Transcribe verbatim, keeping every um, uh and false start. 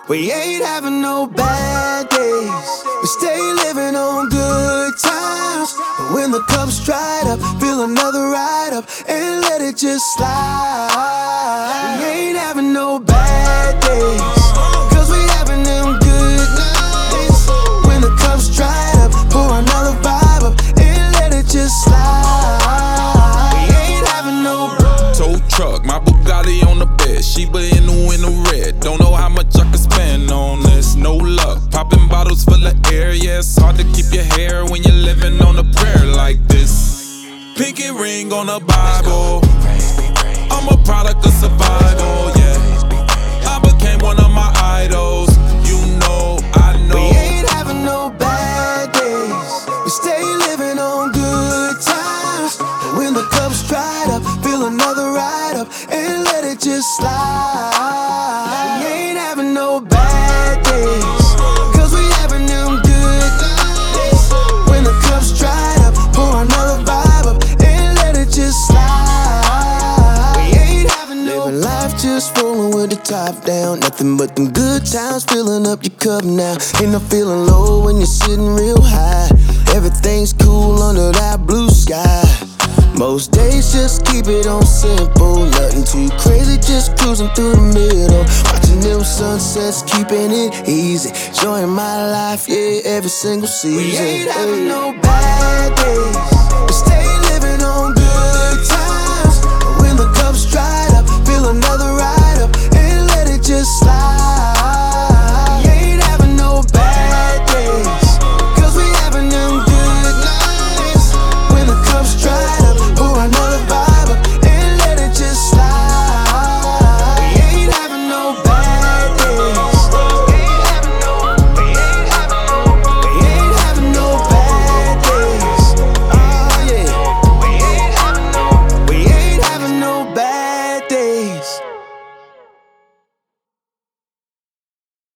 We ain't having no bad days. We stay living on good times. But when the cup's dried up, fill another ride up and let it just slide. We ain't having no bad days, cause we having them good nights. When the cup's dried up, pour another vibe up and let it just slide. We ain't having no tow truck, my Bugatti on the bed, Sheba in the window red. Don't know how much I can spend on this, no luck. Popping bottles full of air, yeah, it's hard to keep your hair when you're living on a prayer like this. Pinky ring on the Bible, I'm a product of survival, yeah. I became one of my idols, you know, I know. We ain't having no bad days. We stay living on good times. And when the cup's dried up, fill another ride up and let it just slide. We ain't having no bad days, cause we having them good nights. When the cup's dried up, pour another vibe up and let it just slide. We ain't having no living life just rolling with the top down. Nothing but them good times filling up your cup now. Ain't no feeling low when you're sitting real high. Everything's cool under that blue sky. Most days just keep it on simple. Nothing too crazy, just cruising through the middle. Watching them sunsets, keeping it easy. Enjoying my life, yeah, every single season. We ain't having no bad days.